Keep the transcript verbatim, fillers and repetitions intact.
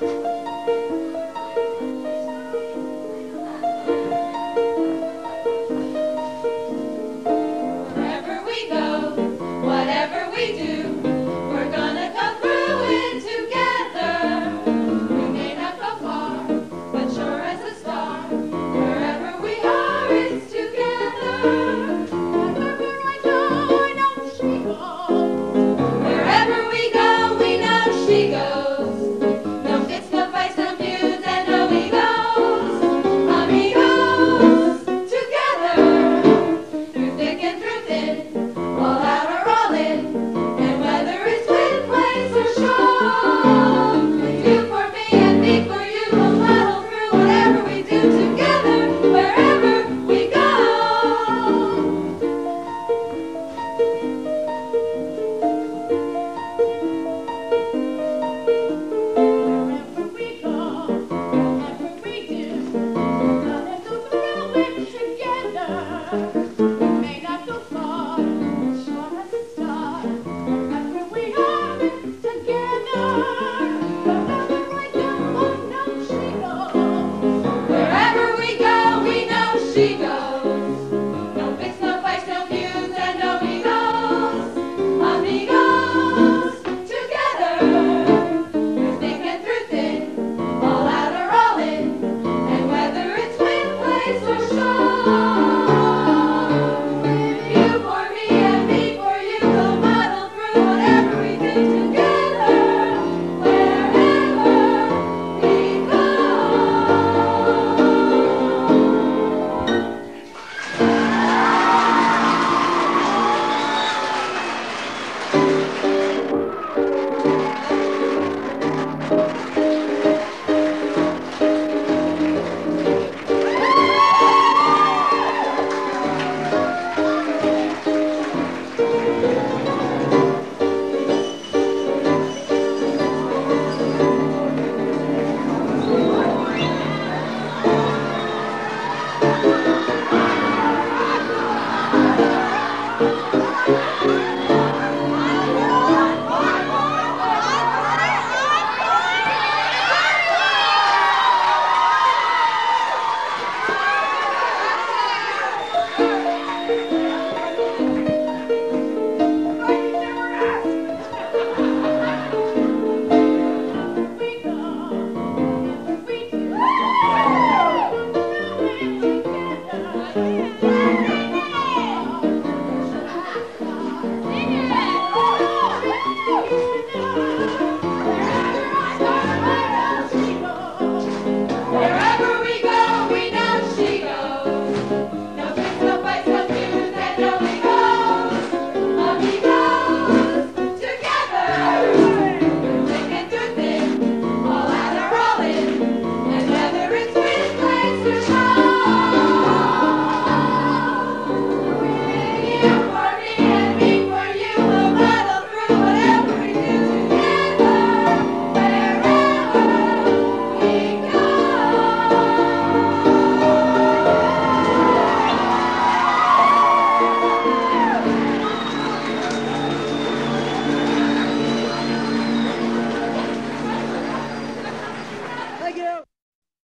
Wherever we go, whatever we do, we're gonna come through it together. We may not go far, but sure as a star. Wherever we are, it's together. Wherever I go, I know she goes. Wherever we go, we know she goes. No fits, no fights, no feuds, and no egos. Amigos, together, through thick and through thin, all out or all in, and whether it's wind, place, or show. You for me and me for you, we'll paddle through whatever we do together, wherever we go. Wherever we go, whatever we do, we're gonna go through it together. We may not go far, but sure as a star. Wherever we are, it's together. Wherever I go, I know she goes. Wherever we go, we know she goes. No fix, no fights, no feuds, and no egos. Amigos, together, through thick and through thin, all out or all in, and whether it's wind, place, or show. You for me and me for you, we'll muddle through whatever we do together, wherever we go. Wherever we go, we know she goes. No fix, no fights, no feuds, and no egos. Amigos, together, through thick and through thin, all out or all in, and whether it's wind, place, or show. You for me and me for you, we'll muddle through whatever we do together, wherever we go. Thank you.